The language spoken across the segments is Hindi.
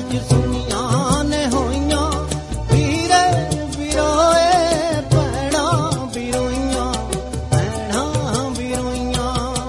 अज सुनिया ने होइयां वीरे विरोए भैणा विरोइयां भैणा विरोइयां।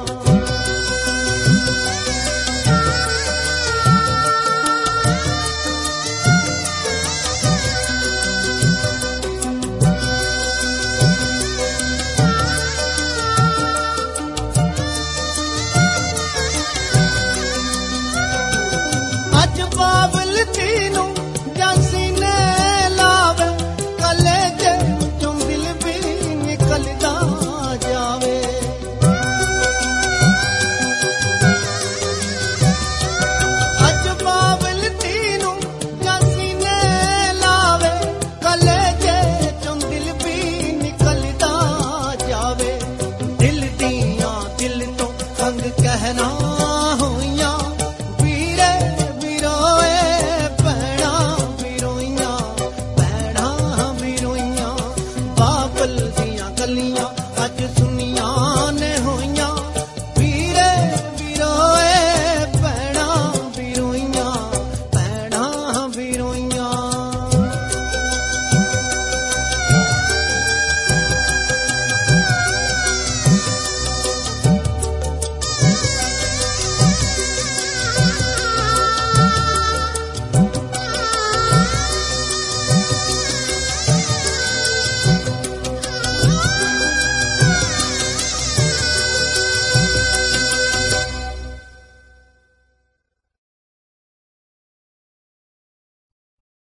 अज बाबल तीनू जासी ने लावे कलेजे चों दिल भी निकलदा जावे। अज बाबल तीनू जासी ने लावे कलेजे चों दिल भी निकलदा जावे। दिल दियां दिल तो तंग कहना होइयां वीरे विरोए भैणा विरोइयां भैणा विरोइयां। बाबल दियां गलियां अज सुनिया